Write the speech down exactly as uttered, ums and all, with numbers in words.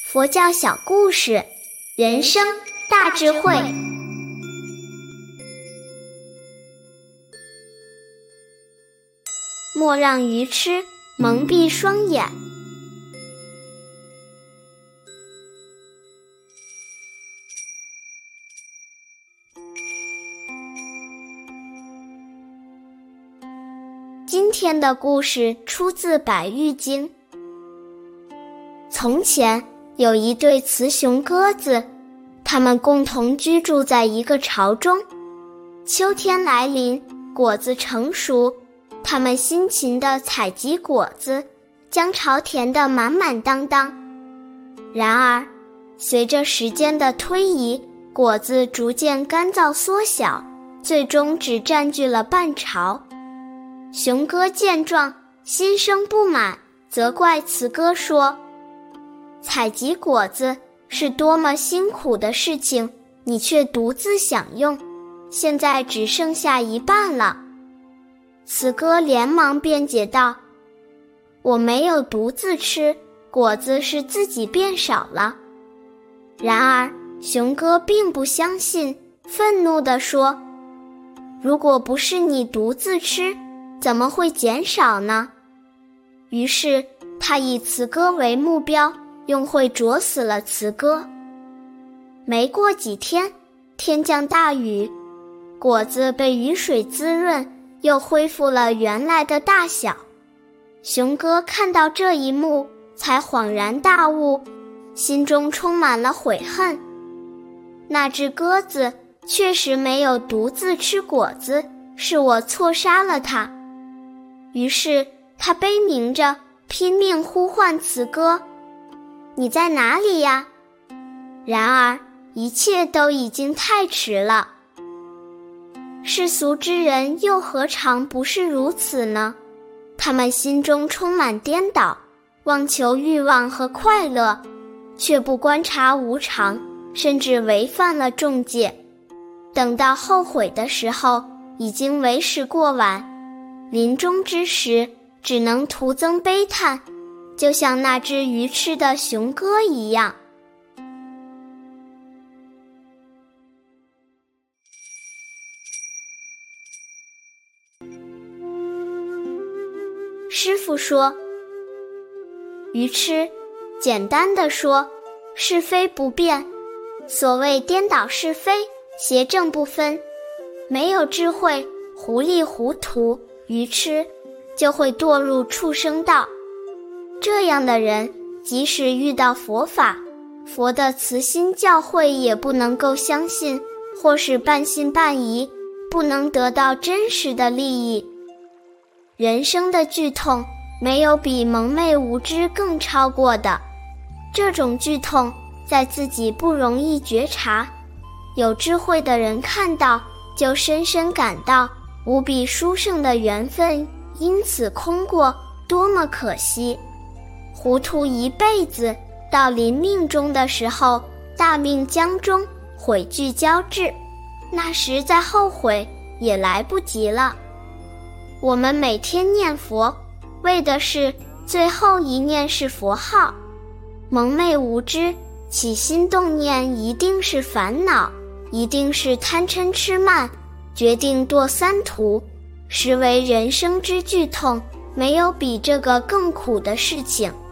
佛教小故事，人生大智慧。莫让愚痴蒙蔽双眼。今天的故事出自《百喻经》。从前有一对雌雄鸽子，它们共同居住在一个巢中。秋天来临，果子成熟，它们辛勤地采集果子，将巢填得满满当当。然而，随着时间的推移，果子逐渐干燥缩小，最终只占据了半巢。雄鸽见状，心生不满，责怪雌鸽说：采集果子是多么辛苦的事情，你却独自享用，现在只剩下一半了。雌鸽连忙辩解道：我没有独自吃，果子是自己变少了。然而雄鸽并不相信，愤怒地说：如果不是你独自吃，怎么会减少呢？于是他以雌鸽为目标，用喙啄死了雌鸽。没过几天，天降大雨，果子被雨水滋润，又恢复了原来的大小。雄鸽看到这一幕，才恍然大悟，心中充满了悔恨。那只鸽子确实没有独自吃果子，是我错杀了它。于是他悲鸣着，拼命呼唤雌鸽：你在哪里呀？然而一切都已经太迟了。世俗之人又何尝不是如此呢？他们心中充满颠倒，妄求欲望和快乐，却不观察无常，甚至违犯了众戒。等到后悔的时候，已经为时过晚，临终之时只能徒增悲叹，就像那只愚痴的雄鸽一样。师父说，愚痴，简单的说，是非不辨。所谓颠倒是非，邪正不分，没有智慧，糊里糊涂，愚痴，就会堕入畜生道。这样的人，即使遇到佛法，佛的慈心教诲也不能够相信，或是半信半疑，不能得到真实的利益。人生的剧痛，没有比蒙昧无知更超过的。这种剧痛，在自己不容易觉察，有智慧的人看到，就深深感到无比殊胜的缘分因此空过，多么可惜。糊涂一辈子，到临命终的时候，大命将终，悔惧交织，那时再后悔也来不及了。我们每天念佛，为的是最后一念是佛号。蒙昧无知，起心动念一定是烦恼，一定是贪嗔痴慢，决定堕三途，实为人生之剧痛，没有比这个更苦的事情。